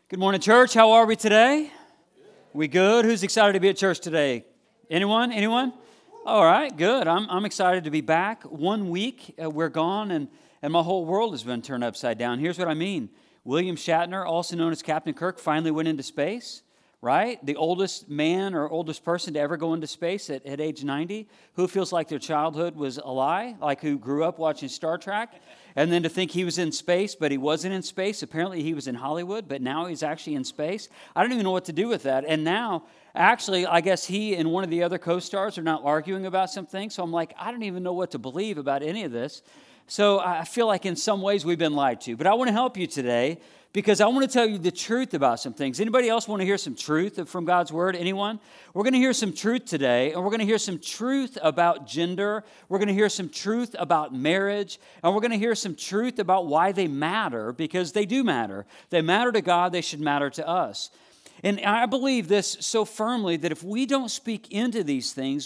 Good morning, church. How are we today? We good? Who's excited to be at church today? Anyone? Anyone? All right, good. I'm excited to be back. 1 week we're gone, and my whole world has been turned upside down. Here's what I mean. William Shatner, also known as Captain Kirk, finally went into space, right? The oldest man or oldest person to ever go into space at age 90. Who feels like their childhood was a lie? Like who grew up watching Star Trek? And then to think he was in space, but he wasn't in space. Apparently he was in Hollywood, but now he's actually in space. I don't even know what to do with that. And now, actually, I guess he and one of the other co-stars are now arguing about some things. So I'm like, I don't even know what to believe about any of this. So I feel like in some ways we've been lied to. But I want to help you today because I want to tell you the truth about some things. Anybody else want to hear some truth from God's Word? Anyone? We're going to hear some truth today, and we're going to hear some truth about gender. We're going to hear some truth about marriage, and we're going to hear some truth about why they matter, because they do matter. They matter to God. They should matter to us. And I believe this so firmly that if we don't speak into these things,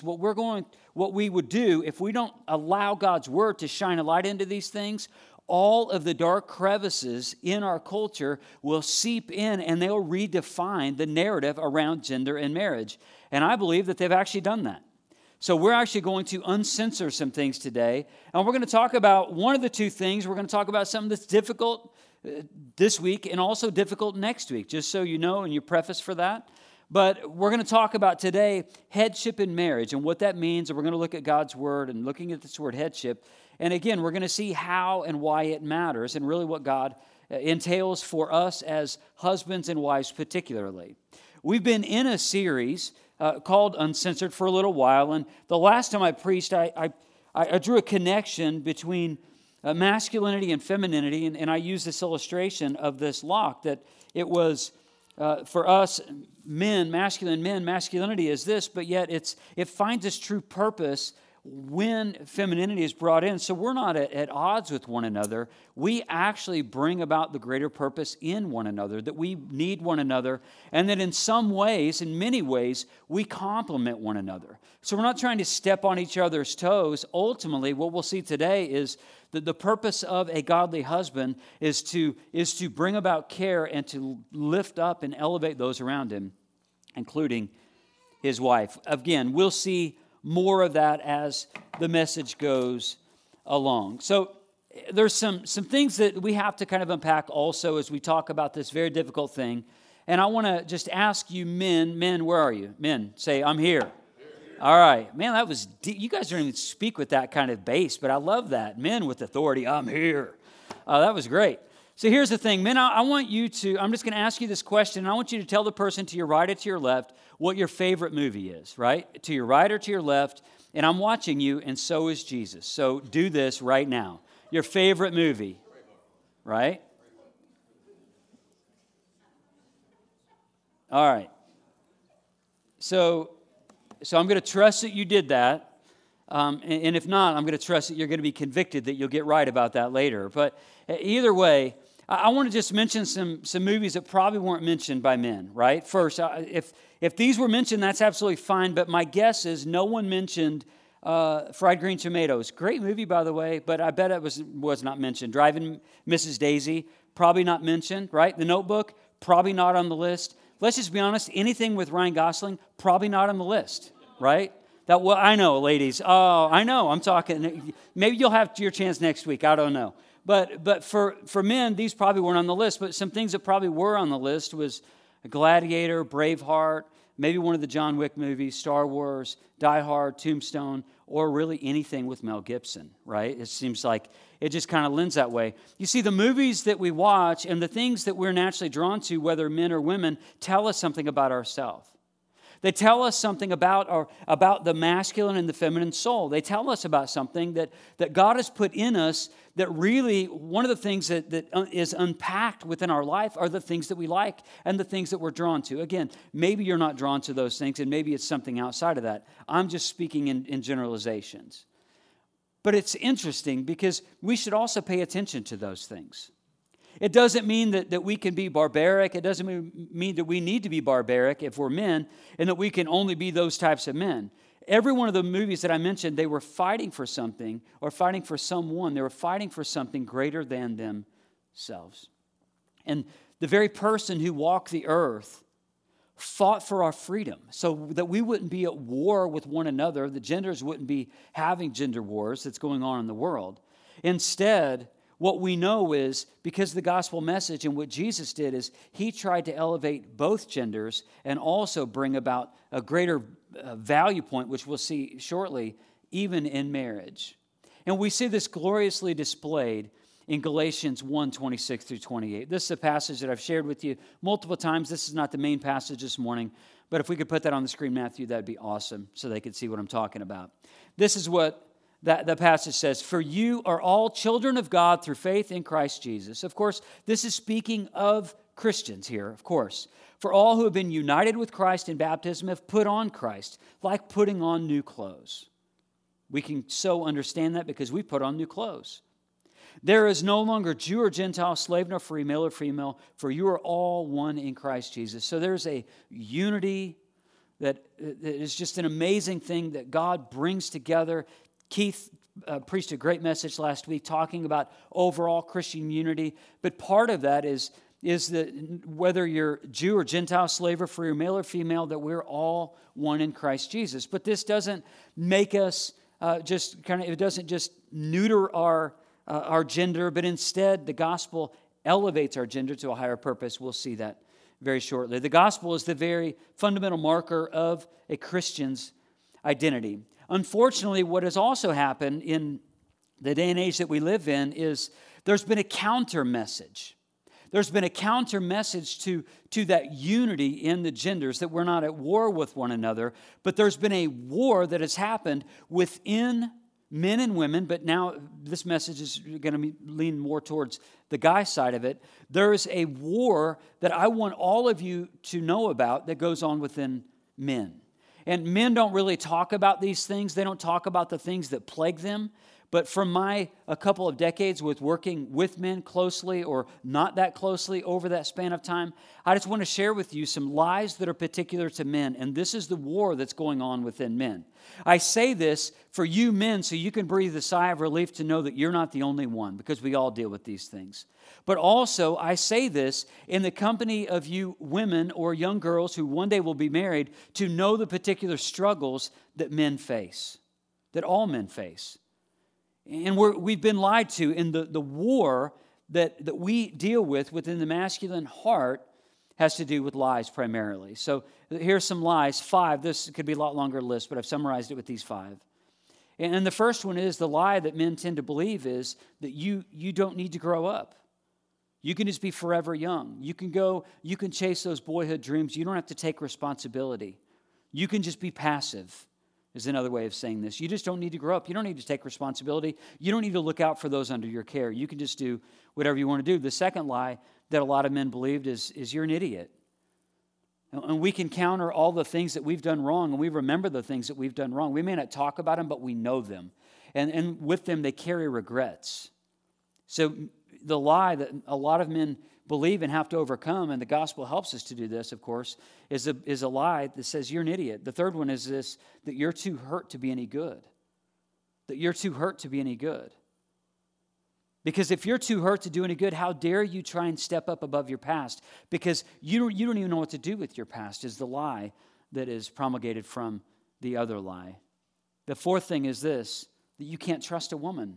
what we would do if we don't allow God's Word to shine a light into these things, all of the dark crevices in our culture will seep in and they'll redefine the narrative around gender and marriage. And I believe that they've actually done that. So we're actually going to uncensor some things today. And we're going to talk about one of the two things. We're going to talk about something that's difficult this week and also difficult next week, just so you know and you preface for that. But we're going to talk about today headship in marriage and what that means. And we're going to look at God's Word and looking at this word headship. And again, we're going to see how and why it matters and really what God entails for us as husbands and wives particularly. We've been in a series called Uncensored for a little while. And the last time I preached, I drew a connection between masculinity and femininity. And I used this illustration of this lock that it was for us men, masculinity is this, but yet it finds its true purpose when femininity is brought in. So we're not at odds with one another. We actually bring about the greater purpose in one another, that we need one another, and that in some ways, in many ways, we complement one another. So we're not trying to step on each other's toes. Ultimately, what we'll see today is that the purpose of a godly husband is to bring about care and to lift up and elevate those around him, including his wife. Again, we'll see more of that as the message goes along. So there's some things that we have to kind of unpack also as we talk about this very difficult thing. And I want to just ask you men, where are you? Men, say, I'm here. All right. Man, that was deep. You guys don't even speak with that kind of bass, but I love that. Men with authority, I'm here. That was great. So here's the thing, men, I'm just going to ask you this question, and I want you to tell the person to your right or to your left what your favorite movie is, right? To your right or to your left, and I'm watching you, and so is Jesus. So do this right now. Your favorite movie, right? All right. So I'm going to trust that you did that, and if not, I'm going to trust that you're going to be convicted that you'll get right about that later. But either way, I want to just mention some movies that probably weren't mentioned by men, right? First, if these were mentioned, that's absolutely fine, but my guess is no one mentioned Fried Green Tomatoes. Great movie, by the way, but I bet it was not mentioned. Driving Mrs. Daisy, probably not mentioned, right? The Notebook, probably not on the list. Let's just be honest, anything with Ryan Gosling, probably not on the list, right? I know, ladies. Oh, I know, I'm talking. Maybe you'll have your chance next week, I don't know. But for men, these probably weren't on the list. But some things that probably were on the list was Gladiator, Braveheart, maybe one of the John Wick movies, Star Wars, Die Hard, Tombstone, or really anything with Mel Gibson, right? It seems like it just kind of lends that way. You see, the movies that we watch and the things that we're naturally drawn to, whether men or women, tell us something about ourselves. They tell us something about the masculine and the feminine soul. They tell us about something that God has put in us that really, one of the things that is unpacked within our life are the things that we like and the things that we're drawn to. Again, maybe you're not drawn to those things and maybe it's something outside of that. I'm just speaking in generalizations. But it's interesting because we should also pay attention to those things. It doesn't mean that we can be barbaric. It doesn't mean that we need to be barbaric if we're men and that we can only be those types of men. Every one of the movies that I mentioned, they were fighting for something or fighting for someone. They were fighting for something greater than themselves. And the very person who walked the earth, fought for our freedom so that we wouldn't be at war with one another. The genders wouldn't be having gender wars that's going on in the world. Instead, what we know is, because of the gospel message and what Jesus did, is he tried to elevate both genders and also bring about a greater value point, which we'll see shortly, even in marriage. And we see this gloriously displayed in Galatians 1:26 through 28. This is a passage that I've shared with you multiple times. This is not the main passage this morning, but if we could put that on the screen, Matthew, that'd be awesome so they could see what I'm talking about. This is what the passage says, "For you are all children of God through faith in Christ Jesus." Of course, this is speaking of Christians here, of course. "For all who have been united with Christ in baptism have put on Christ, like putting on new clothes." We can so understand that because we put on new clothes. "There is no longer Jew or Gentile, slave nor free, male or female, for you are all one in Christ Jesus." So there's a unity that is just an amazing thing that God brings together. Keith preached a great message last week talking about overall Christian unity, but part of that is that whether you're Jew or Gentile, slave or free, or male or female, that we're all one in Christ Jesus. But this doesn't make us it doesn't just neuter our gender, but instead the gospel elevates our gender to a higher purpose. We'll see that very shortly. The gospel is the very fundamental marker of a Christian's identity. Unfortunately, what has also happened in the day and age that we live in is there's been a counter message. There's been a counter message to that unity in the genders, that we're not at war with one another, but there's been a war that has happened within men and women, but now this message is going to lean more towards the guy side of it. There is a war that I want all of you to know about that goes on within men. And men don't really talk about these things. They don't talk about the things that plague them. But from a couple of decades with working with men closely or not that closely over that span of time, I just want to share with you some lies that are particular to men. And this is the war that's going on within men. I say this for you men so you can breathe a sigh of relief to know that you're not the only one, because we all deal with these things. But also, I say this in the company of you women or young girls who one day will be married, to know the particular struggles that men face, that all men face. And we've been lied to in the war that we deal with within the masculine heart has to do with lies primarily. So here's some lies, 5. This could be a lot longer list, but I've summarized it with these 5. And the first one is the lie that men tend to believe is that you don't need to grow up. You can just be forever young. You can chase those boyhood dreams. You don't have to take responsibility. You can just be passive, is another way of saying this. You just don't need to grow up. You don't need to take responsibility. You don't need to look out for those under your care. You can just do whatever you want to do. The second lie that a lot of men believed is you're an idiot. And we can counter all the things that we've done wrong, and we remember the things that we've done wrong. We may not talk about them, but we know them. And with them, they carry regrets. So the lie that a lot of men believe and have to overcome, and the gospel helps us to do this, of course, is a lie that says you're an idiot. The third one is this, that you're too hurt to be any good. That you're too hurt to be any good. Because if you're too hurt to do any good, how dare you try and step up above your past? Because you don't even know what to do with your past, is the lie that is promulgated from the other lie. The fourth thing is this, that you can't trust a woman.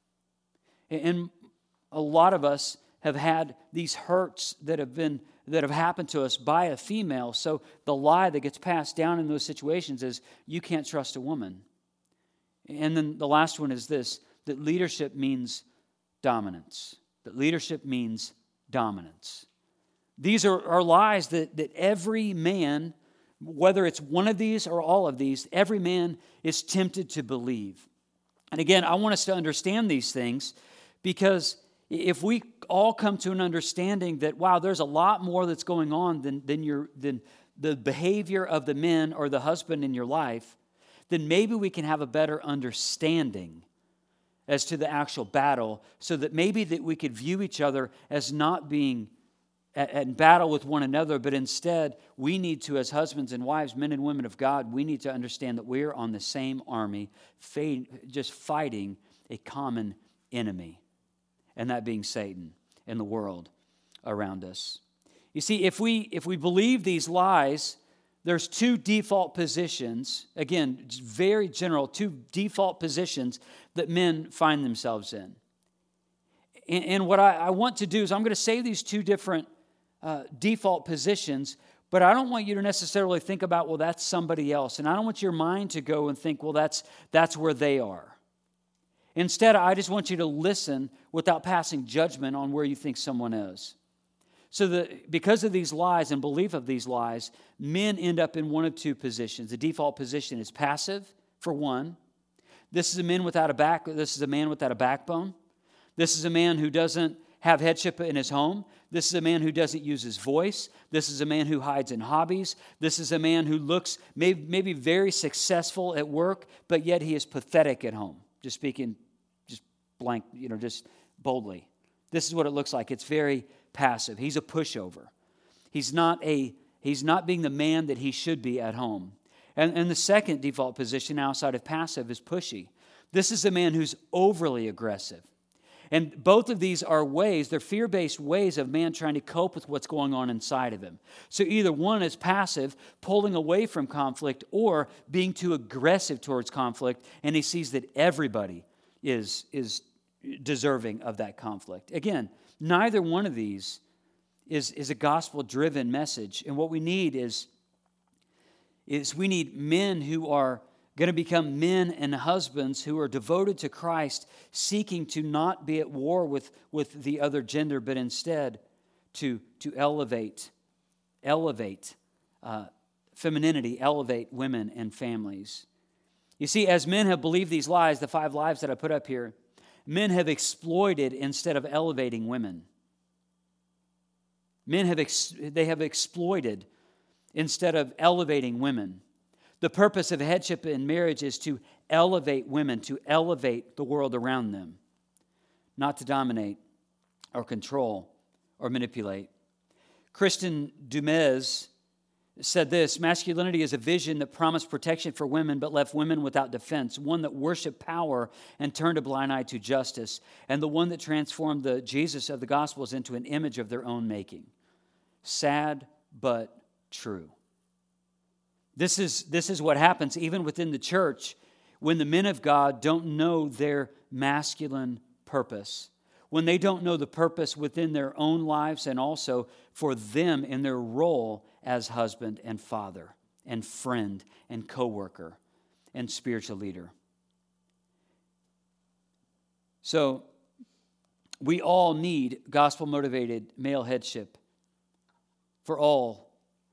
And a lot of us have had these hurts that have happened to us by a female. So the lie that gets passed down in those situations is you can't trust a woman. And then the last one is this, that leadership means dominance. That leadership means dominance. These are lies that every man, whether it's one of these or all of these, every man is tempted to believe. And again, I want us to understand these things, because if we all come to an understanding that, wow, there's a lot more that's going on than the behavior of the men or the husband in your life, then maybe we can have a better understanding as to the actual battle, so that maybe that we could view each other as not being at battle with one another, but instead we need to, as husbands and wives, men and women of God, we need to understand that we're on the same army, just fighting a common enemy, and that being Satan and the world around us. You see, if we believe these lies, there's two default positions, again, very general, two default positions that men find themselves in. And what I want to do is I'm going to say these two different default positions, but I don't want you to necessarily think about, well, that's somebody else. And I don't want your mind to go and think, well, that's where they are. Instead, I just want you to listen without passing judgment on where you think someone is. So that because of these lies and belief of these lies, men end up in one of two positions. The default position is passive, for one. This is a man without a backbone. This is a man who doesn't have headship in his home. This is a man who doesn't use his voice. This is a man who hides in hobbies. This is a man who looks maybe very successful at work, but yet he is pathetic at home. Just speaking, just blank, just boldly. This is what it looks like. It's very passive. He's a pushover. He's not being the man that he should be at home. And the second default position outside of passive is pushy. This is a man who's overly aggressive. And both of these are ways, they're fear-based ways of man trying to cope with what's going on inside of him. So either one is passive, pulling away from conflict, or being too aggressive towards conflict, and he sees that everybody is deserving of that conflict. Again, neither one of these is a gospel-driven message. And what we need is we need men who are going to become men and husbands who are devoted to Christ, seeking to not be at war with the other gender, but instead to elevate femininity, elevate women and families. You see, as men have believed these lies, the 5 lies that I put up here, men have exploited instead of elevating women. Men have exploited instead of elevating women. The purpose of headship in marriage is to elevate women, to elevate the world around them, not to dominate or control or manipulate. Kristen Dumas said this: masculinity is a vision that promised protection for women but left women without defense, one that worshiped power and turned a blind eye to justice, and the one that transformed the Jesus of the Gospels into an image of their own making. Sad but true. This is what happens even within the church when the men of God don't know their masculine purpose, when they don't know the purpose within their own lives and also for them in their role as husband and father and friend and co-worker and spiritual leader. So we all need gospel-motivated male headship for all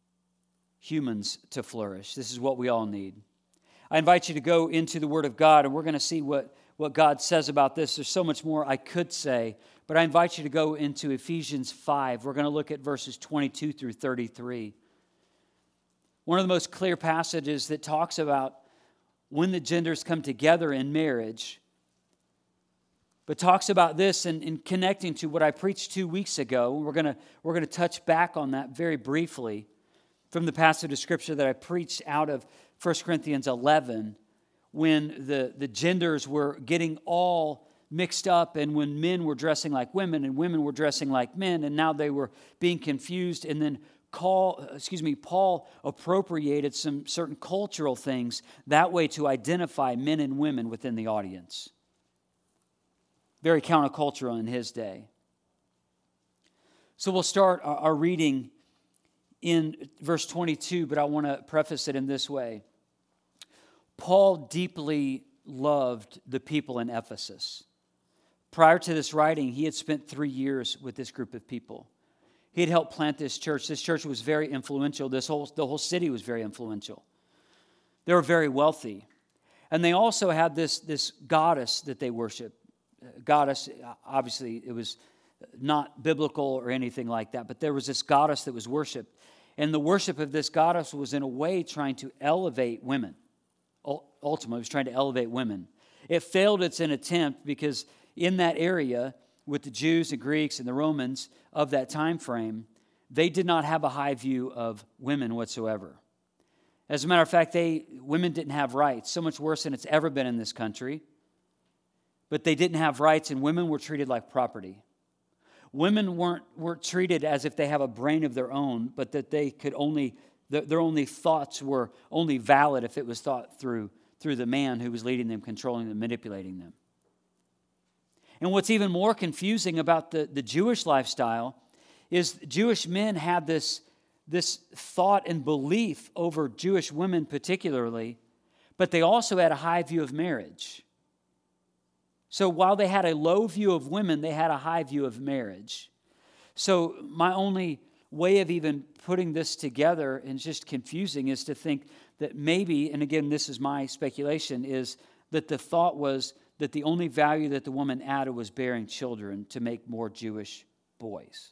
humans to flourish. This is what we all need. I invite you to go into the Word of God, and we're going to see what God says about this. There's so much more I could say, but I invite you to go into Ephesians 5. We're going to look at verses 22 through 33. One of the most clear passages that talks about when the genders come together in marriage, but talks about this in connecting to what I preached 2 weeks ago. We're going to touch back on that very briefly from the passage of Scripture that I preached out of 1 Corinthians 11, when the genders were getting all mixed up, and when men were dressing like women and women were dressing like men, and now they were being confused. And then Paul appropriated some certain cultural things that way to identify men and women within the audience. Very countercultural in his day. So we'll start our reading in verse 22, but I want to preface it in this way. Paul deeply loved the people in Ephesus. Prior to this writing, he had spent 3 years with this group of people. He had helped plant this church. This church was very influential. The whole city was very influential. They were very wealthy. And they also had this goddess that they worshiped. Goddess, obviously, it was not biblical or anything like that, but there was this goddess that was worshipped. And the worship of this goddess was in a way trying to elevate women. Ultimately, it was trying to elevate women. It failed its attempt because in that area, with the Jews and Greeks and the Romans of that time frame, they did not have a high view of women whatsoever. As a matter of fact, women didn't have rights, so much worse than it's ever been in this country. But they didn't have rights, and women were treated like property. women weren't treated as if they have a brain of their own, but that they could their only thoughts were only valid if it was thought through the man who was leading them, controlling them, manipulating them. And what's even more confusing about the Jewish lifestyle is Jewish men had this thought and belief over Jewish women particularly, but they also had a high view of marriage. So while they had a low view of women, they had a high view of marriage. So my only way of even putting this together, and it's just confusing, is to think that maybe, and again, this is my speculation, is that the thought was that the only value that the woman added was bearing children to make more Jewish boys.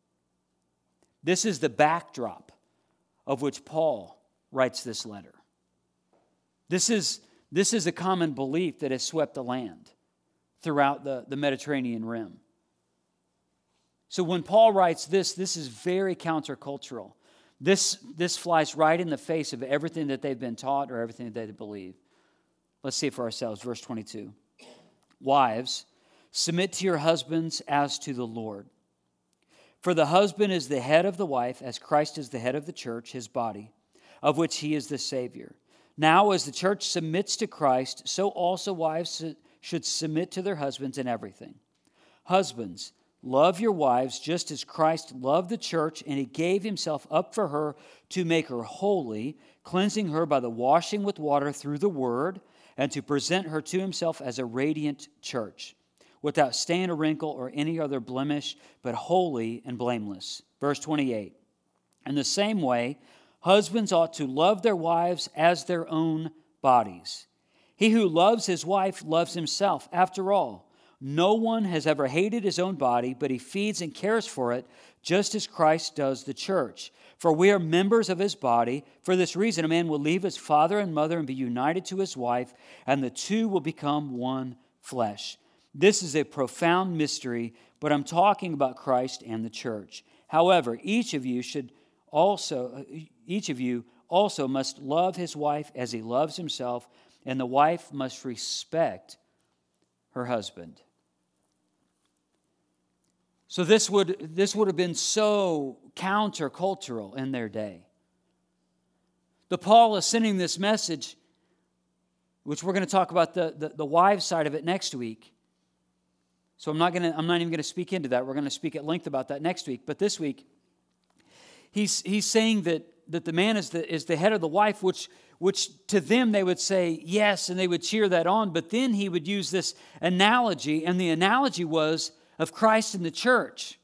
This is the backdrop of which Paul writes this letter. This is a common belief that has swept the land throughout the Mediterranean rim. So when Paul writes this is very countercultural. This flies right in the face of everything that they've been taught or everything that they believe. Let's see it for ourselves. Verse 22. Wives, submit to your husbands as to the Lord. For the husband is the head of the wife, as Christ is the head of the church, his body, of which he is the Savior. Now, as the church submits to Christ, so also wives should submit to their husbands in everything. Husbands, love your wives just as Christ loved the church, and he gave himself up for her to make her holy, cleansing her by the washing with water through the word, and to present her to himself as a radiant church, without stain or wrinkle or any other blemish, but holy and blameless. Verse 28. In the same way, husbands ought to love their wives as their own bodies. He who loves his wife loves himself. After all, no one has ever hated his own body, but he feeds and cares for it, just as Christ does the church. For we are members of his body. For this reason, a man will leave his father and mother and be united to his wife, and the two will become one flesh. This is a profound mystery, but I'm talking about Christ and the church. However, each of you also must love his wife as he loves himself, and the wife must respect her husband. So this would have been so countercultural in their day. But Paul is sending this message, which we're going to talk about the wives side of it next week. So I'm not even going to speak into that. We're going to speak at length about that next week. But this week, he's saying that the man is the head of the wife, which to them they would say yes, and they would cheer that on. But then he would use this analogy, and the analogy was of Christ and the church.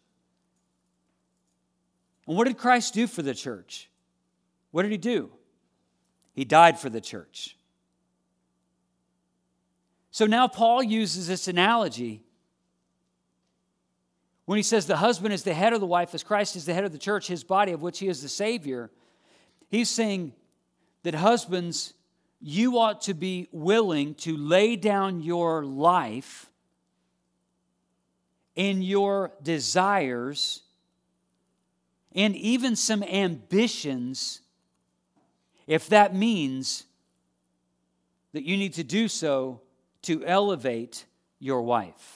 And what did Christ do for the church? What did he do? He died for the church. So now Paul uses this analogy when he says the husband is the head of the wife as Christ is the head of the church, his body, of which he is the Savior. He's saying that husbands, you ought to be willing to lay down your life and your desires and even some ambitions if that means that you need to do so to elevate your wife.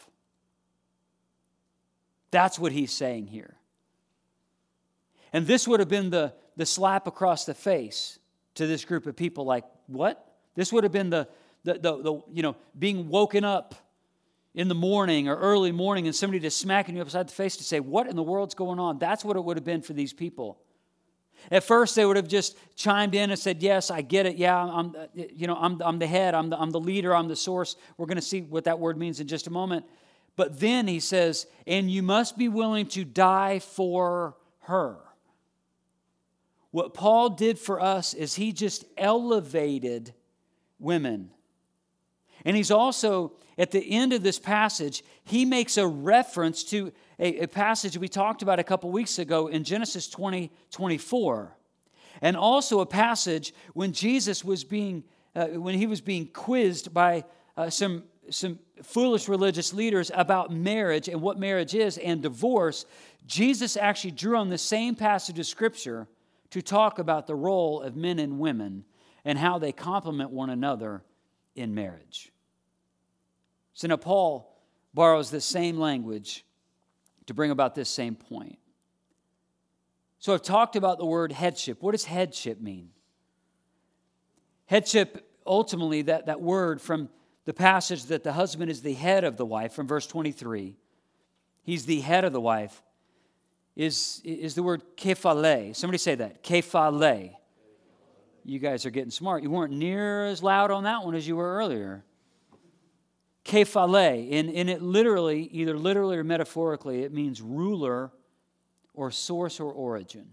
That's what he's saying here. And this would have been the slap across the face to this group of people, like, what? This would have been the being woken up in the morning or early morning and somebody just smacking you upside the face to say, what in the world's going on? That's what it would have been for these people. At first, they would have just chimed in and said, yes, I get it. Yeah, I'm the head. I'm the leader. I'm the source. We're going to see what that word means in just a moment. But then he says, and you must be willing to die for her. What Paul did for us is he just elevated women. And he's also, at the end of this passage, he makes a reference to a passage we talked about a couple weeks ago in Genesis 20:24. And also a passage when Jesus was being quizzed by some foolish religious leaders about marriage and what marriage is and divorce. Jesus actually drew on the same passage of Scripture to talk about the role of men and women and how they complement one another in marriage. So now Paul borrows the same language to bring about this same point. So I've talked about the word headship. What does headship mean? Headship, ultimately, that word from the passage that the husband is the head of the wife, from verse 23, he's the head of the wife, is the word kephale. Somebody say that, kephale. You guys are getting smart. You weren't near as loud on that one as you were earlier. Kephale, in it literally, either literally or metaphorically, it means ruler or source or origin.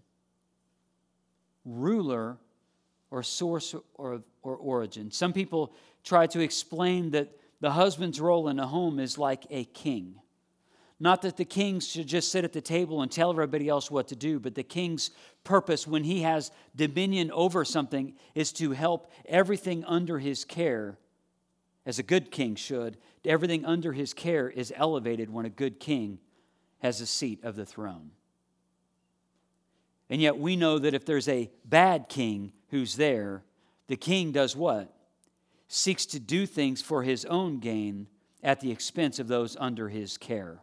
Ruler or source or origin. Some people try to explain that the husband's role in a home is like a king. Not that the king should just sit at the table and tell everybody else what to do, but the king's purpose when he has dominion over something is to help everything under his care, as a good king should. Everything under his care is elevated when a good king has a seat of the throne. And yet we know that if there's a bad king who's there, the king does what? Seeks to do things for his own gain at the expense of those under his care.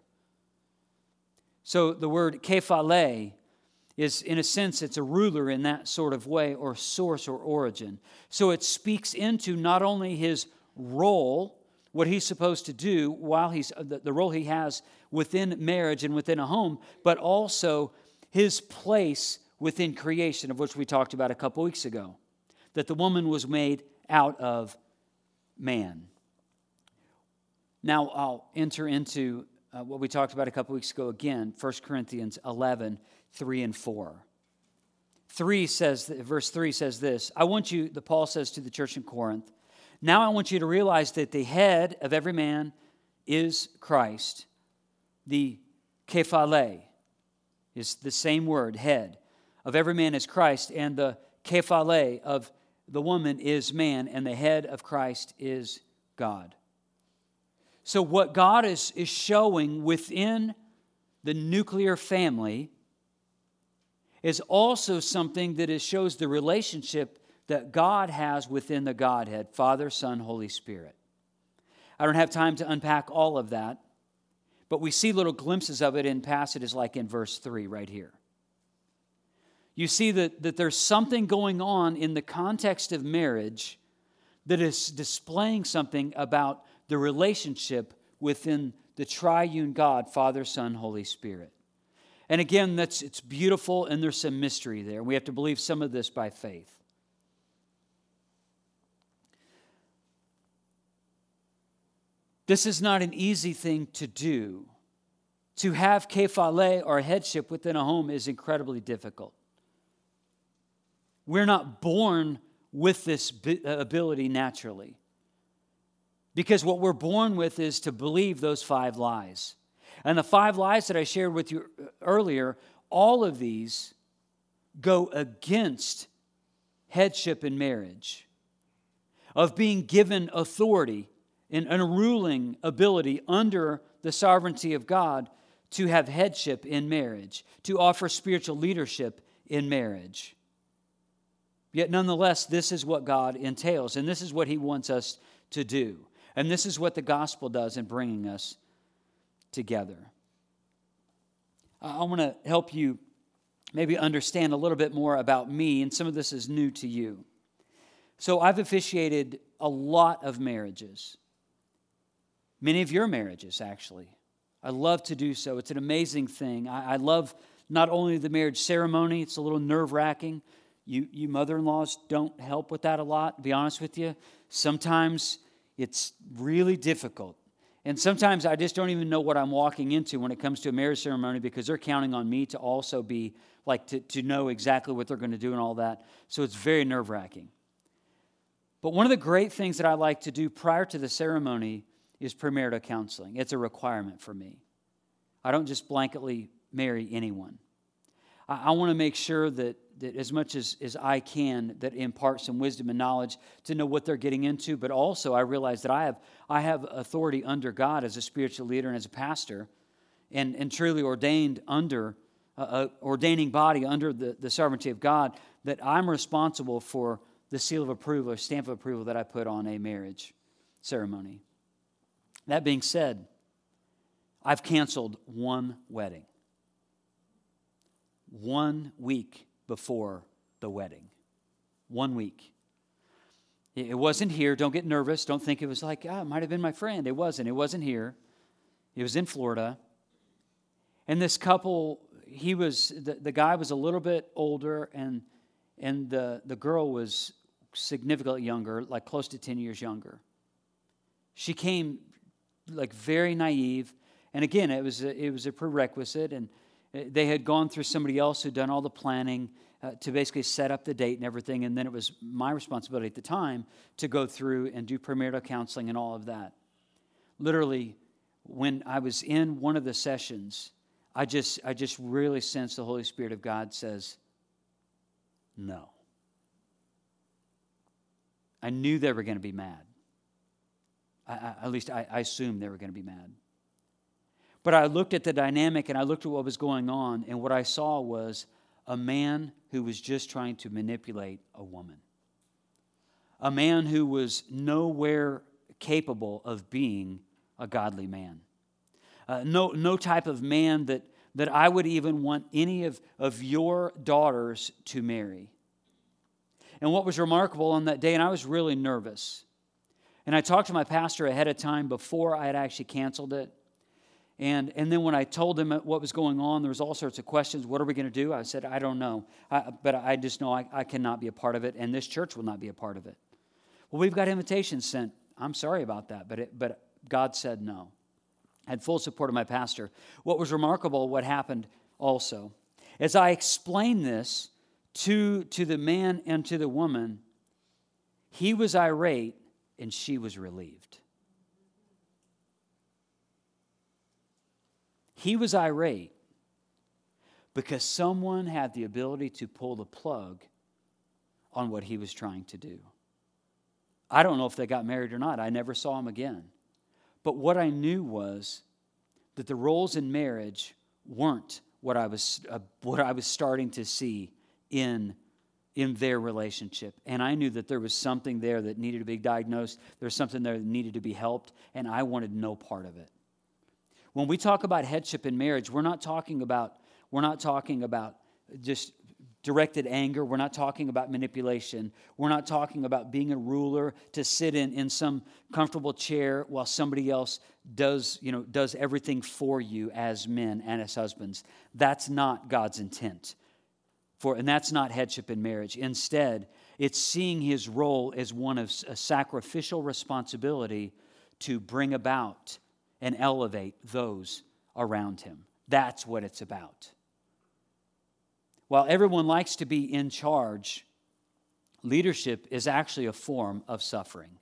So the word kephale is, in a sense, it's a ruler in that sort of way, or source or origin. So it speaks into not only his role, what he's supposed to do while he's the role he has within marriage and within a home, but also his place within creation, of which we talked about a couple weeks ago, that the woman was made out of man. Now I'll enter into what we talked about a couple weeks ago again, 1 Corinthians 11, 3 and 4. Verse 3 says this, Paul says to the church in Corinth, now I want you to realize that the head of every man is Christ. The kephale is the same word, head. Of every man is Christ, and the kephale of the woman is man, and the head of Christ is God. So what God is showing within the nuclear family is also something that shows the relationship that God has within the Godhead, Father, Son, Holy Spirit. I don't have time to unpack all of that, but we see little glimpses of it in passages like in verse 3 right here. You see that there's something going on in the context of marriage that is displaying something about the relationship within the triune God, Father, Son, Holy Spirit. And again, it's beautiful, and there's some mystery there. We have to believe some of this by faith. This is not an easy thing to do. To have kephale, or headship, within a home is incredibly difficult. We're not born with this ability naturally. Because what we're born with is to believe those 5 lies. And the 5 lies that I shared with you earlier, all of these go against headship in marriage, of being given authority and a ruling ability under the sovereignty of God to have headship in marriage, to offer spiritual leadership in marriage. Yet nonetheless, this is what God entails, and this is what He wants us to do. And this is what the gospel does in bringing us together. I want to help you maybe understand a little bit more about me, and some of this is new to you. So I've officiated a lot of marriages. Many of your marriages, actually. I love to do so. It's an amazing thing. I love not only the marriage ceremony, it's a little nerve-wracking. You mother-in-laws don't help with that a lot, to be honest with you. Sometimes it's really difficult. And sometimes I just don't even know what I'm walking into when it comes to a marriage ceremony, because they're counting on me to also be, to know exactly what they're going to do and all that. So it's very nerve-wracking. But one of the great things that I like to do prior to the ceremony is premarital counseling. It's a requirement for me. I don't just blanketly marry anyone. I want to make sure that as much as I can, that impart some wisdom and knowledge to know what they're getting into, but also I realize that I have authority under God as a spiritual leader and as a pastor, and truly ordained under ordaining body under the sovereignty of God, that I'm responsible for the seal of approval or stamp of approval that I put on a marriage ceremony. That being said, I've canceled one wedding. 1 week before the wedding. 1 week. It wasn't here. Don't get nervous. Don't think it was like, it might have been my friend. It wasn't. It wasn't here. It was in Florida. And this couple, the guy was a little bit older, and the girl was significantly younger, like close to 10 years younger. She came like very naive. And again, it was a prerequisite, and they had gone through somebody else who'd done all the planning to basically set up the date and everything, and then it was my responsibility at the time to go through and do premarital counseling and all of that. Literally, when I was in one of the sessions, I just really sensed the Holy Spirit of God says, no. I knew they were going to be mad. At least I assumed they were going to be mad. But I looked at the dynamic and I looked at what was going on, and what I saw was a man who was just trying to manipulate a woman. A man who was nowhere capable of being a godly man. No type of man that I would even want any of your daughters to marry. And what was remarkable on that day, and I was really nervous, and I talked to my pastor ahead of time before I had actually canceled it. And then when I told him what was going on, there was all sorts of questions. What are we going to do? I said, I don't know. But I just know I cannot be a part of it, and this church will not be a part of it. Well, we've got invitations sent. I'm sorry about that, but God said no. I had full support of my pastor. What was remarkable, what happened also, as I explained this to the man and to the woman, he was irate and she was relieved. He was irate because someone had the ability to pull the plug on what he was trying to do. I don't know if they got married or not. I never saw him again. But what I knew was that the roles in marriage weren't what I was starting to see in their relationship. And I knew that there was something there that needed to be diagnosed. There was something there that needed to be helped, and I wanted no part of it. When we talk about headship in marriage, we're not talking about just directed anger. We're not talking about manipulation. We're not talking about being a ruler to sit in some comfortable chair while somebody else does everything for you as men and as husbands. That's not God's intent. And that's not headship in marriage. Instead, it's seeing his role as one of a sacrificial responsibility to bring about and elevate those around him. That's what it's about. While everyone likes to be in charge, leadership is actually a form of suffering.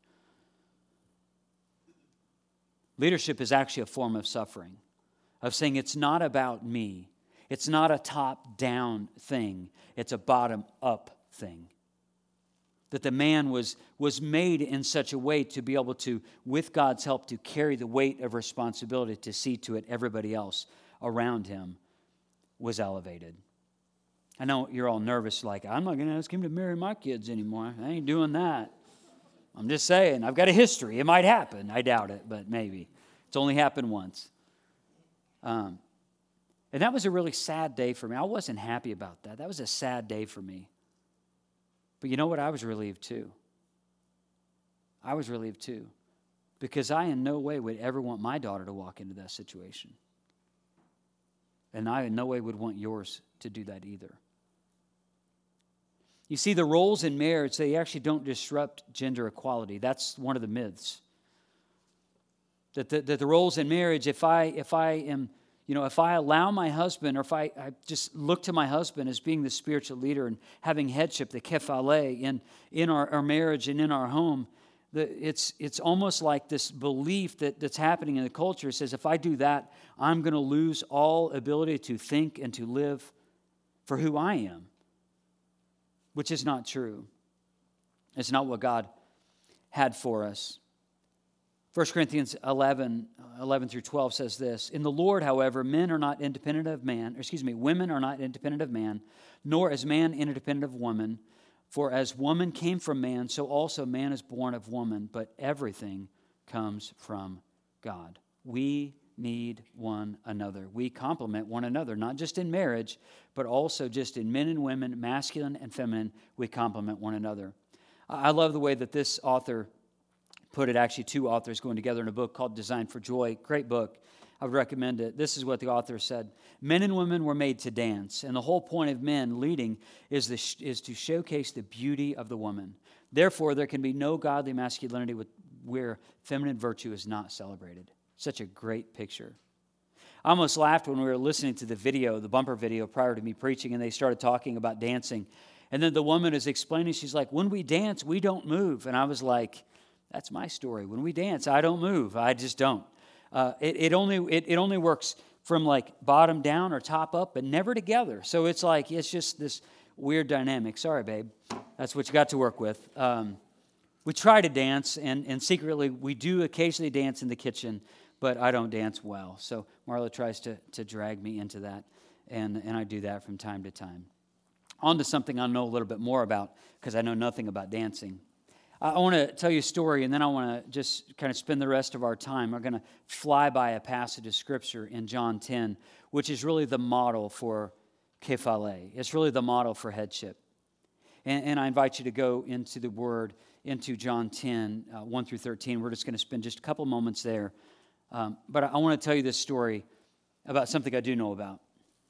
Leadership is actually a form of suffering, of saying it's not about me. It's not a top-down thing. It's a bottom-up thing. That the man was made in such a way to be able to, with God's help, to carry the weight of responsibility to see to it everybody else around him was elevated. I know you're all nervous, like, I'm not going to ask him to marry my kids anymore. I ain't doing that. I'm just saying, I've got a history. It might happen. I doubt it, but maybe. It's only happened once. And that was a really sad day for me. I wasn't happy about that. That was a sad day for me. But you know what? I was relieved too. I was relieved too. Because I in no way would ever want my daughter to walk into that situation. And I in no way would want yours to do that either. You see, the roles in marriage, they actually don't disrupt gender equality. That's one of the myths. That the roles in marriage, if I allow my husband, or if I just look to my husband as being the spiritual leader and having headship, the kephale, in our marriage and in our home, it's almost like this belief that's happening in the culture. It says, if I do that, I'm going to lose all ability to think and to live for who I am, which is not true. It's not what God had for us. 1 Corinthians 11 through 12 says this, in the Lord, however, women are not independent of man, nor is man independent of woman. For as woman came from man, so also man is born of woman, but everything comes from God. We need one another. We complement one another, not just in marriage, but also just in men and women, masculine and feminine, we complement one another. I love the way that this author put it, actually two authors going together in a book called Designed for Joy. Great book. I would recommend it. This is what the author said. Men and women were made to dance, and the whole point of men leading is to showcase the beauty of the woman. Therefore, there can be no godly masculinity where feminine virtue is not celebrated. Such a great picture. I almost laughed when we were listening to the video, the bumper video, prior to me preaching, and they started talking about dancing. And then the woman is explaining, she's like, when we dance, we don't move. And I was like, that's my story. When we dance, I don't move. I just don't. It only works from like bottom down or top up, but never together. So it's like, it's just this weird dynamic. Sorry, babe. That's what you got to work with. We try to dance, and secretly we do occasionally dance in the kitchen, but I don't dance well. So Marla tries to drag me into that, and I do that from time to time. On to something I know a little bit more about, because I know nothing about dancing. I want to tell you a story, and then I want to just kind of spend the rest of our time. We're going to fly by a passage of Scripture in John 10, which is really the model for kephale. It's really the model for headship. And I invite you to go into the Word, into John 10, 1 through 13. We're just going to spend just a couple moments there. But I want to tell you this story about something I do know about.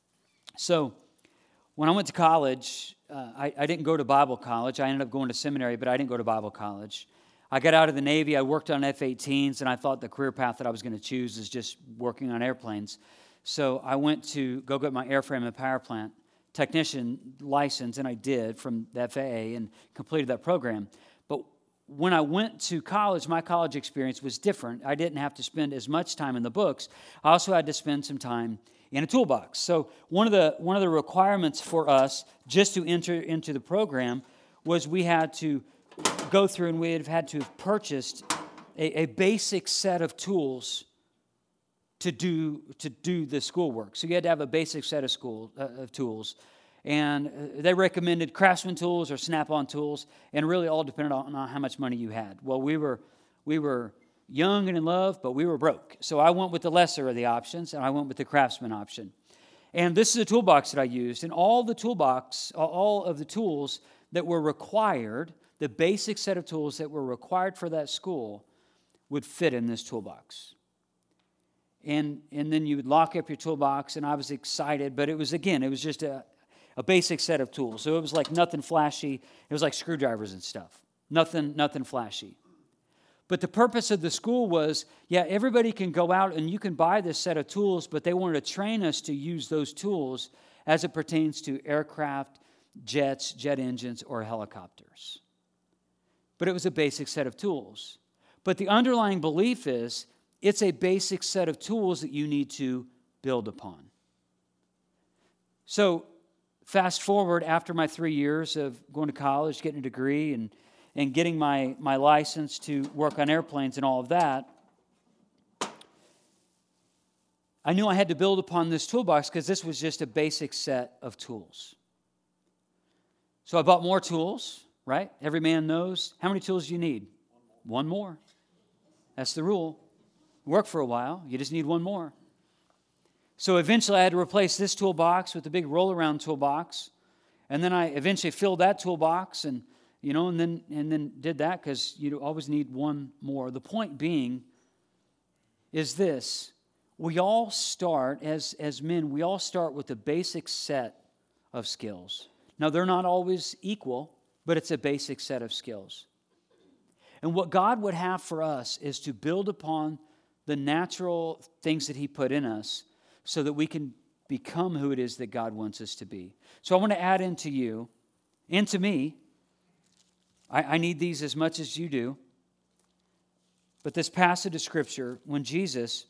So, when I went to college, I didn't go to Bible college. I ended up going to seminary, but I didn't go to Bible college. I got out of the Navy. I worked on F-18s, and I thought the career path that I was going to choose is just working on airplanes. So I went to go get my airframe and power plant technician license, and I did from the FAA and completed that program. But when I went to college, my college experience was different. I didn't have to spend as much time in the books. I also had to spend some time in a toolbox. So one of the requirements for us just to enter into the program was we had to go through and we had to have purchased a basic set of tools to do the schoolwork. So you had to have a basic set of tools. And they recommended Craftsman tools or Snap-on tools, and really all depended on how much money you had. Well, we were young and in love, but we were broke. So I went with the lesser of the options, and I went with the Craftsman option. And this is a toolbox that I used, and all of the tools that were required, the basic set of tools that were required for that school would fit in this toolbox. And then you would lock up your toolbox, and I was excited, but it was just a basic set of tools. So it was like nothing flashy. It was like screwdrivers and stuff. Nothing flashy. But the purpose of the school was, everybody can go out and you can buy this set of tools, but they wanted to train us to use those tools as it pertains to aircraft, jets, jet engines, or helicopters. But it was a basic set of tools. But the underlying belief is it's a basic set of tools that you need to build upon. So fast forward after my 3 years of going to college, getting a degree, and getting my license to work on airplanes and all of that, I knew I had to build upon this toolbox because this was just a basic set of tools. So I bought more tools, right? Every man knows. How many tools do you need? One more. That's the rule. Work for a while. You just need one more. So eventually I had to replace this toolbox with a big roll-around toolbox. And then I eventually filled that toolbox and then did that because you always need one more. The point being is this. We all start, as men, we all start with a basic set of skills. Now, they're not always equal, but it's a basic set of skills. And what God would have for us is to build upon the natural things that He put in us so that we can become who it is that God wants us to be. So I want to add into you and to me. I need these as much as you do. But this passage of Scripture, when Jesus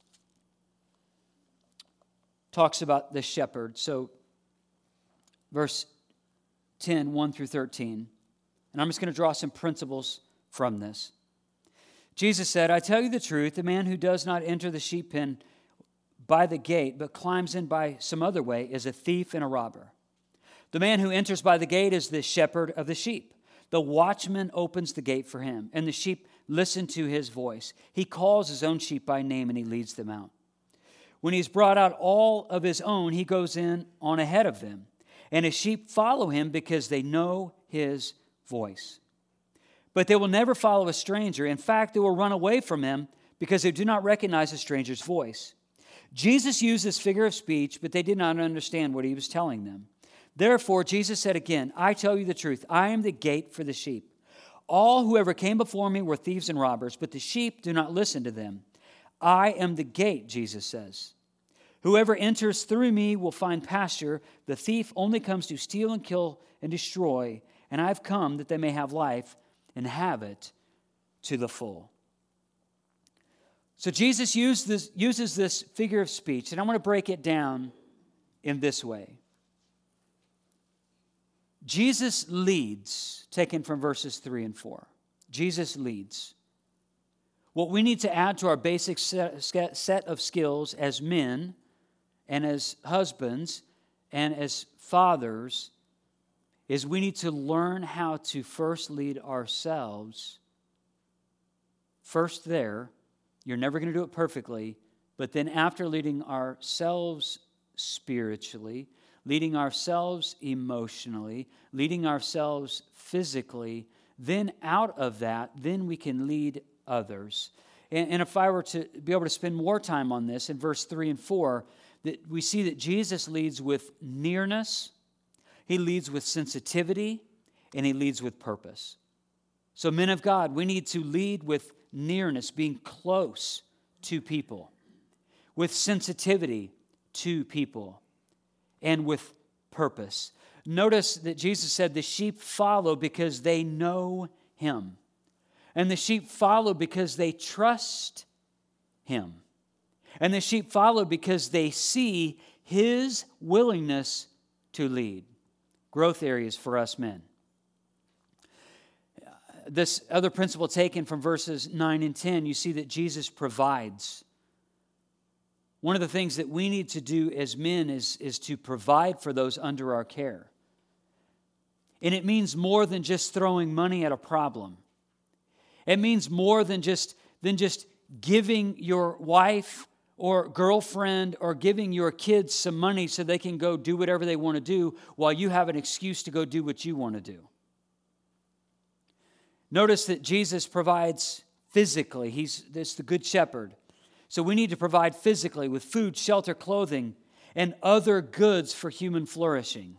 talks about the shepherd, so verse 10, 1 through 13, and I'm just going to draw some principles from this. Jesus said, I tell you the truth, the man who does not enter the sheep pen by the gate, but climbs in by some other way, is a thief and a robber. The man who enters by the gate is the shepherd of the sheep. The watchman opens the gate for him, and the sheep listen to his voice. He calls his own sheep by name, and he leads them out. When he's brought out all of his own, he goes in on ahead of them. And his sheep follow him because they know his voice. But they will never follow a stranger. In fact, they will run away from him because they do not recognize a stranger's voice. Jesus used this figure of speech, but they did not understand what he was telling them. Therefore, Jesus said again, I tell you the truth, I am the gate for the sheep. All who ever came before me were thieves and robbers, but the sheep do not listen to them. I am the gate, Jesus says. Whoever enters through me will find pasture. The thief only comes to steal and kill and destroy, and I've come that they may have life and have it to the full. So Jesus uses this figure of speech, and I want to break it down in this way. Jesus leads, taken from verses 3 and 4. Jesus leads. What we need to add to our basic set of skills as men and as husbands and as fathers is we need to learn how to first lead ourselves. First there, you're never going to do it perfectly, but then after leading ourselves spiritually, leading ourselves emotionally, leading ourselves physically, then out of that, then we can lead others. And if I were to be able to spend more time on this in verse 3 and 4, that we see that Jesus leads with nearness, he leads with sensitivity, and he leads with purpose. So men of God, we need to lead with nearness, being close to people, with sensitivity to people, and with purpose. Notice that Jesus said the sheep follow because they know him. And the sheep follow because they trust him. And the sheep follow because they see his willingness to lead. Growth areas for us men. This other principle taken from verses 9 and 10, you see that Jesus provides. One of the things that we need to do as men is to provide for those under our care. And it means more than just throwing money at a problem. It means more than just giving your wife or girlfriend or giving your kids some money so they can go do whatever they want to do while you have an excuse to go do what you want to do. Notice that Jesus provides physically. He's the good shepherd. So we need to provide physically with food, shelter, clothing, and other goods for human flourishing.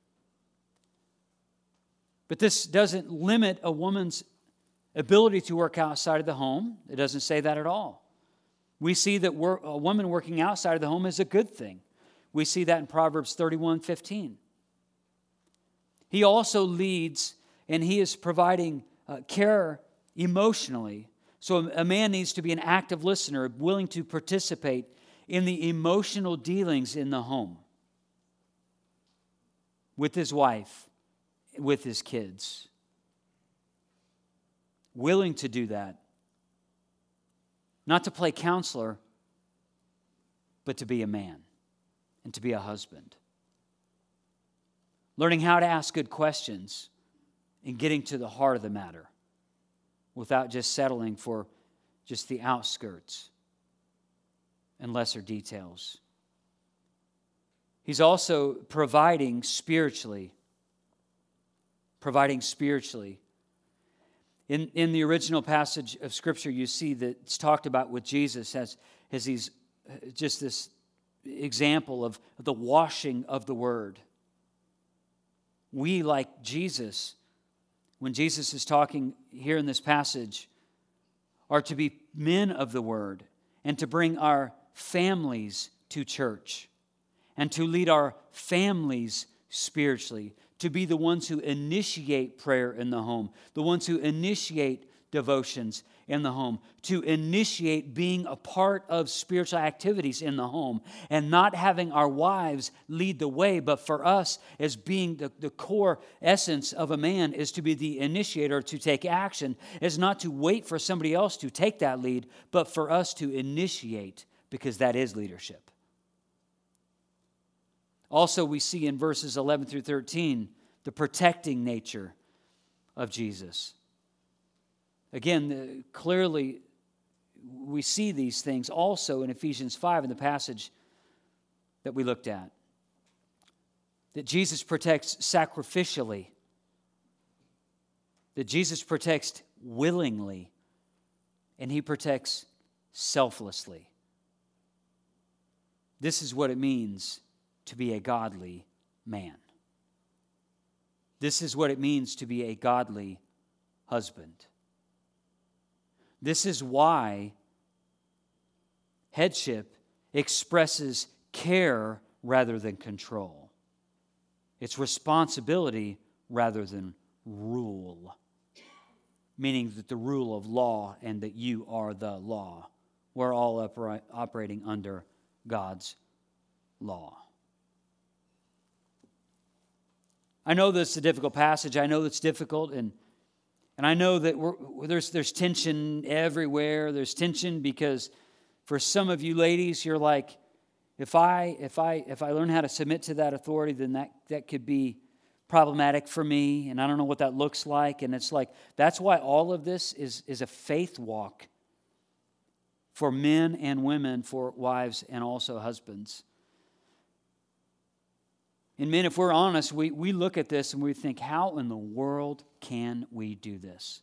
But this doesn't limit a woman's ability to work outside of the home. It doesn't say that at all. We see that a woman working outside of the home is a good thing. We see that in Proverbs 31:15. He also leads, and he is providing care emotionally. So a man needs to be an active listener, willing to participate in the emotional dealings in the home with his wife, with his kids. Willing to do that. Not to play counselor, but to be a man and to be a husband. Learning how to ask good questions and getting to the heart of the matter without just settling for just the outskirts and lesser details. He's also providing spiritually. In the original passage of Scripture, you see that it's talked about with Jesus as he's just this example of the washing of the Word. We, like Jesus, when Jesus is talking here in this passage, are to be men of the Word and to bring our families to church and to lead our families spiritually, to be the ones who initiate prayer in the home, the ones who initiate devotions in the home, to initiate being a part of spiritual activities in the home, and not having our wives lead the way, but for us as being the core essence of a man is to be the initiator, to take action, is not to wait for somebody else to take that lead, but for us to initiate, because that is leadership. Also, we see in verses 11 through 13 the protecting nature of Jesus. Again, clearly, we see these things also in Ephesians 5 in the passage that we looked at. That Jesus protects sacrificially. That Jesus protects willingly. And He protects selflessly. This is what it means to be a godly man. This is what it means to be a godly husband. This is why headship expresses care rather than control. It's responsibility rather than rule. Meaning that the rule of law and that you are the law. We're all operating under God's law. I know this is a difficult passage. I know it's difficult, and I know that there's tension everywhere. There's tension because for some of you ladies, you're like, if I learn how to submit to that authority, then that could be problematic for me, and I don't know what that looks like. And it's like, that's why all of this is a faith walk for men and women, for wives and also husbands. And men, if we're honest, we look at this and we think, how in the world can we do this?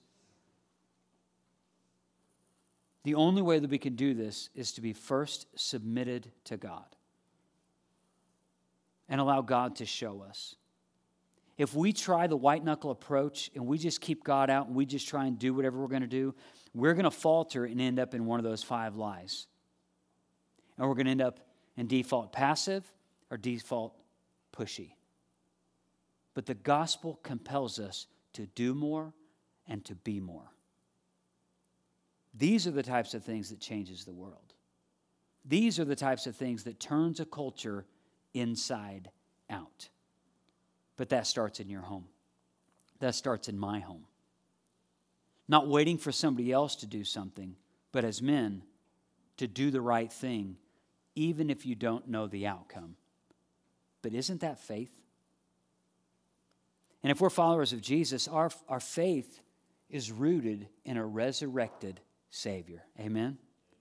The only way that we can do this is to be first submitted to God and allow God to show us. If we try the white knuckle approach and we just keep God out and we just try and do whatever we're going to do, we're going to falter and end up in one of those 5 lies. And we're going to end up in default passive or default pushy. But the gospel compels us to do more and to be more. These are the types of things that changes the world. These are the types of things that turns a culture inside out. But that starts in your home. That starts in my home. Not waiting for somebody else to do something, but as men, to do the right thing, even if you don't know the outcome. But isn't that faith? And if we're followers of Jesus, our faith is rooted in a resurrected Savior. Amen?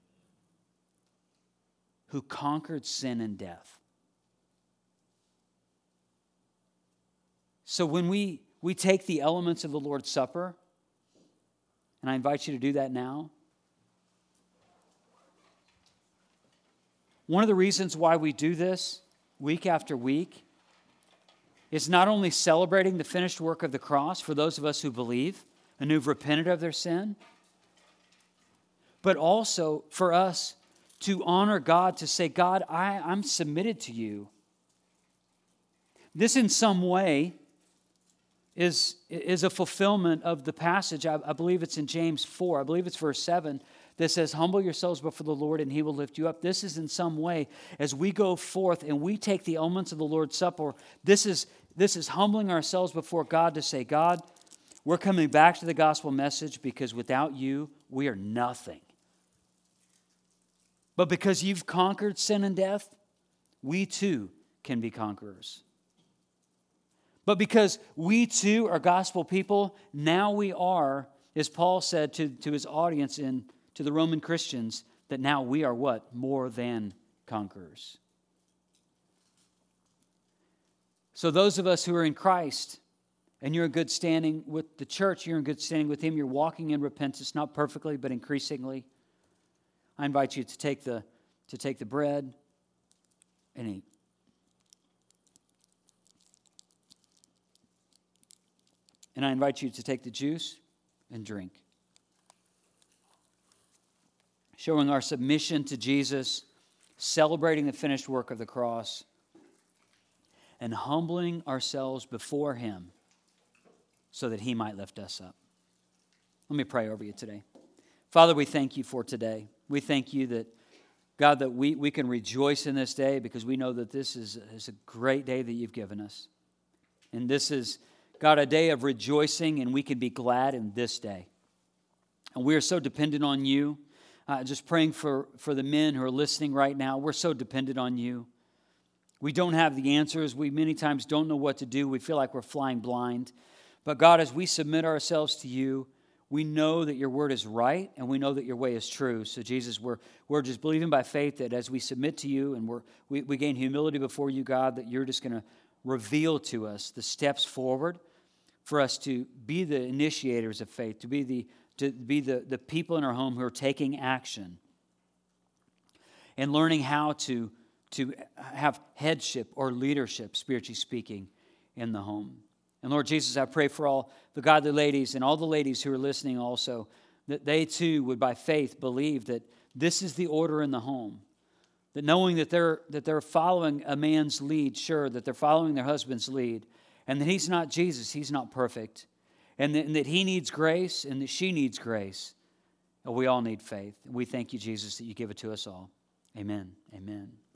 Who conquered sin and death. So when we take the elements of the Lord's Supper, and I invite you to do that now. One of the reasons why we do this week after week is not only celebrating the finished work of the cross for those of us who believe and who've repented of their sin, but also for us to honor God, to say, God, I'm submitted to you. This in some way is a fulfillment of the passage. I believe it's in James 4. I believe it's verse 7 that says, humble yourselves before the Lord and He will lift you up. This is in some way, as we go forth and we take the elements of the Lord's Supper, this is humbling ourselves before God to say, God, we're coming back to the gospel message because without you, we are nothing. But because you've conquered sin and death, we too can be conquerors. But because we too are gospel people, now we are, as Paul said to his audience to the Roman Christians, that now we are what? More than conquerors. So those of us who are in Christ, and you're in good standing with the church, you're in good standing with Him, you're walking in repentance, not perfectly, but increasingly, I invite you to take the bread and eat. And I invite you to take the juice and drink. Showing our submission to Jesus, celebrating the finished work of the cross, and humbling ourselves before Him so that He might lift us up. Let me pray over you today. Father, we thank You for today. We thank You that, God, that we can rejoice in this day because we know that this is a great day that You've given us. And this is, God, a day of rejoicing, and we can be glad in this day. And we are so dependent on You. Just praying for the men who are listening right now. We're so dependent on You. We don't have the answers. We many times don't know what to do. We feel like we're flying blind. But God, as we submit ourselves to You, We know that your word is right, and we know that your way is true. So, Jesus, we're just believing by faith that as we submit to you and we gain humility before you, God, that you're just going to reveal to us the steps forward for us to be the initiators of faith, to be the people in our home who are taking action and learning how to have headship or leadership, spiritually speaking, in the home. And Lord Jesus, I pray for all the godly ladies and all the ladies who are listening also, that they too would by faith believe that this is the order in the home. That knowing that they're following a man's lead, sure, that they're following their husband's lead, and that he's not Jesus, he's not perfect, and that he needs grace and that she needs grace. And we all need faith. And we thank you, Jesus, that you give it to us all. Amen. Amen.